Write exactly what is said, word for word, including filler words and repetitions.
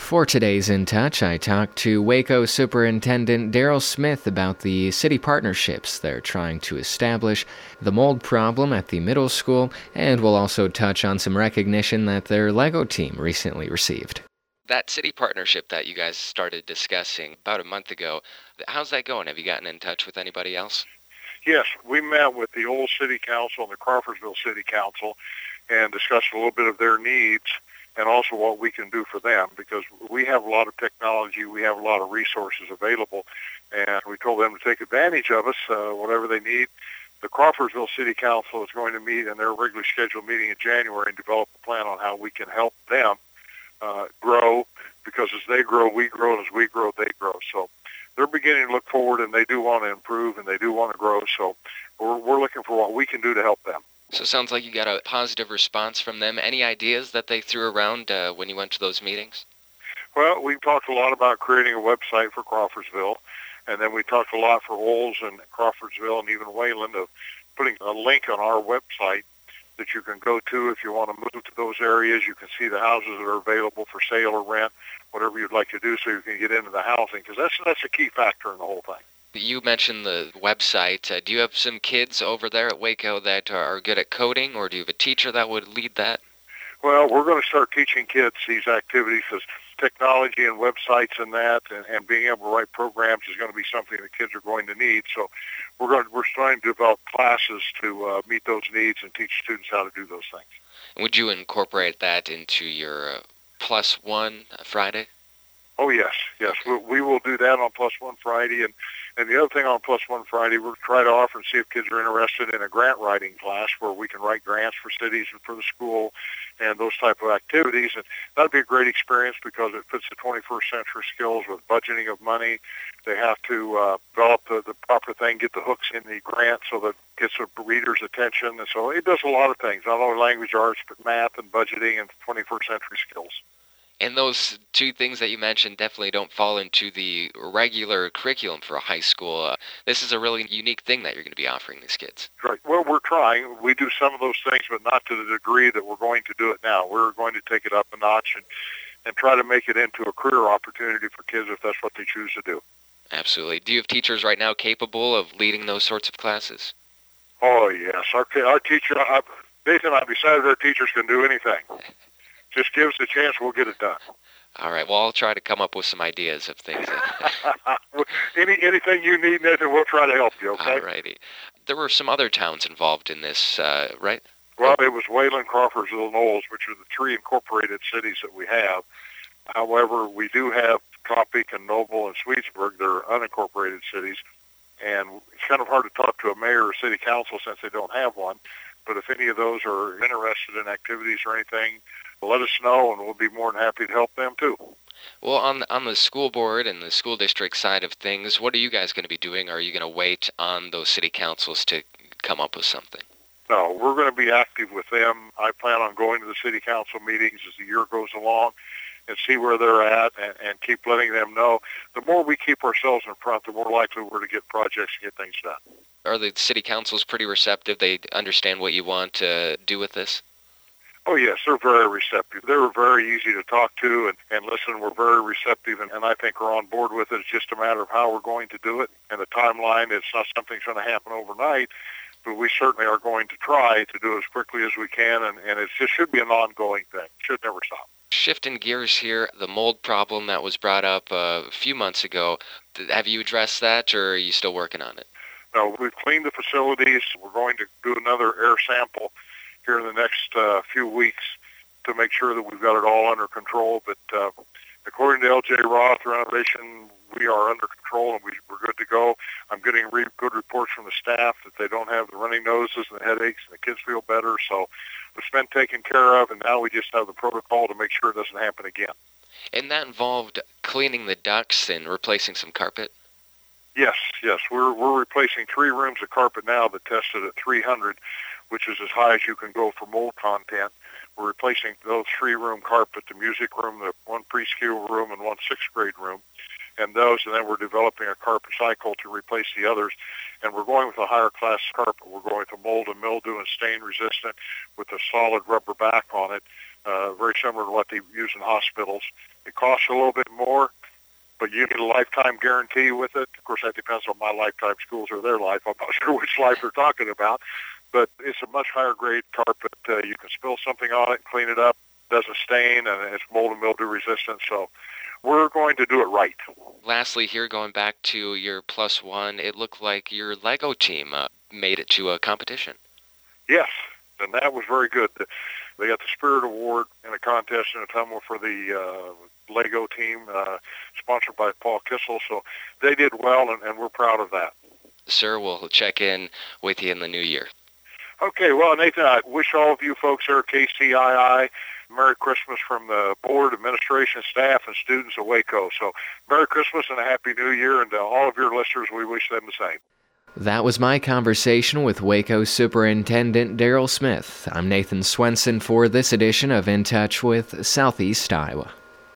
For today's In Touch, I talked to Waco Superintendent Daryl Smith about the city partnerships they're trying to establish, the mold problem at the middle school, and we'll also touch on some recognition that their LEGO team recently received. That city partnership that you guys started discussing about a month ago, how's that going? Have you gotten in touch with anybody else? Yes, we met with the old city council and the Crawfordsville City Council and discussed a little bit of their needs and also what we can do for them, because we have a lot of technology, we have a lot of resources available, and we told them to take advantage of us, uh, whatever they need. The Crawfordsville City Council is going to meet in their regularly scheduled meeting in January and develop a plan on how we can help them uh, grow, because as they grow, we grow, and as we grow, they grow. So they're beginning to look forward, and they do want to improve, and they do want to grow. So we're, we're looking for what we can do to help them. So it sounds like you got a positive response from them. Any ideas that they threw around uh, when you went to those meetings? Well, we talked a lot about creating a website for Crawfordsville, and then we talked a lot for Olds and Crawfordsville and even Wayland of putting a link on our website that you can go to if you want to move to those areas. You can see the houses that are available for sale or rent, whatever you'd like to do, so you can get into the housing, because that's, that's a key factor in the whole thing. You mentioned the website. Uh, do you have some kids over there at Waco that are good at coding, or do you have a teacher that would lead that? Well, we're going to start teaching kids these activities, because technology and websites and that, and, and being able to write programs is going to be something that kids are going to need. So we're going to, we're trying to develop classes to uh, meet those needs and teach students how to do those things. Would you incorporate that into your uh, Plus One Friday? Oh, yes, yes. We, we will do that on Plus One Friday. And, and the other thing on Plus One Friday, we'll try to offer and see if kids are interested in a grant writing class where we can write grants for cities and for the school and those type of activities. And that'd be a great experience, because it fits the twenty-first century skills with budgeting of money. They have to uh, develop the, the proper thing, get the hooks in the grant so that it gets the reader's attention. And so it does a lot of things, not only language arts, but math and budgeting and twenty-first century skills. And those two things that you mentioned definitely don't fall into the regular curriculum for a high school. Uh, this is a really unique thing that you're going to be offering these kids. Right. Well, we're trying. We do some of those things, but not to the degree that we're going to do it now. We're going to take it up a notch and, and try to make it into a career opportunity for kids if that's what they choose to do. Absolutely. Do you have teachers right now capable of leading those sorts of classes? Oh, yes. Our, our teacher, I, Nathan, I've decided our teachers can do anything. Just give us a chance, we'll get it done. All right. Well, I'll try to come up with some ideas of things. Any anything you need, Nathan, we'll try to help you, okay? All righty. There were some other towns involved in this, uh, right? Well, it was Wayland, Crawfordsville, and Olds, which are the three incorporated cities that we have. However, we do have Tropic and Noble and Swedesburg. They're unincorporated cities. And it's kind of hard to talk to a mayor or city council since they don't have one. But if any of those are interested in activities or anything, let us know, and we'll be more than happy to help them too. Well, on on the school board and the school district side of things, what are you guys going to be doing? Are you going to wait on those city councils to come up with something? No, we're going to be active with them. I plan on going to the city council meetings as the year goes along and see where they're at, and, and keep letting them know. The more we keep ourselves in front, the more likely we're to get projects and get things done. Are the city councils pretty receptive? They understand what you want to do with this? Oh, yes, they're very receptive. They were very easy to talk to and, and listen. We're very receptive, and, and I think we're on board with it. It's just a matter of how we're going to do it and the timeline. It's not something that's going to happen overnight, but we certainly are going to try to do it as quickly as we can, and, and it just should be an ongoing thing. It should never stop. Shifting gears here, the mold problem that was brought up uh, a few months ago, have you addressed that, or are you still working on it? No, we've cleaned the facilities. We're going to do another air sample here in the next uh, few weeks to make sure that we've got it all under control. But uh, according to L J Roth Renovation, we are under control and we, we're good to go. I'm getting re- good reports from the staff that they don't have the running noses and the headaches, and the kids feel better. So it's been taken care of, and now we just have the protocol to make sure it doesn't happen again. And that involved cleaning the ducts and replacing some carpet? Yes, yes. We're we're replacing three rooms of carpet now that tested at three hundred, which is as high as you can go for mold content. We're replacing those three-room carpet, the music room, the one preschool room, and one sixth-grade room, and those, and then we're developing a carpet cycle to replace the others, and we're going with a higher-class carpet. We're going with a mold and mildew and stain-resistant with a solid rubber back on it, uh, very similar to what they use in hospitals, It costs a little bit more, but you get a lifetime guarantee with it. Of course, that depends on my lifetime schools or their life. I'm not sure which life they're talking about, but it's a much higher grade carpet. Uh, you can spill something on it and clean it up. It doesn't stain, and it's mold and mildew resistant. So we're going to do it right. Lastly, here going back to your plus one, it looked like your Lego team uh, made it to a competition. Yes, and that was very good. They got the Spirit Award in a contest in Ottumwa for the uh, Lego team, uh, sponsored by Paul Kissel. So they did well, and, and we're proud of that. Sir, we'll check in with you in the new year. Okay, well, Nathan, I wish all of you folks here at K C I I Merry Christmas from the board, administration, staff, and students of Waco. So Merry Christmas and a Happy New Year, and to all of your listeners, we wish them the same. That was my conversation with Waco Superintendent Daryl Smith. I'm Nathan Swenson for this edition of In Touch with Southeast Iowa.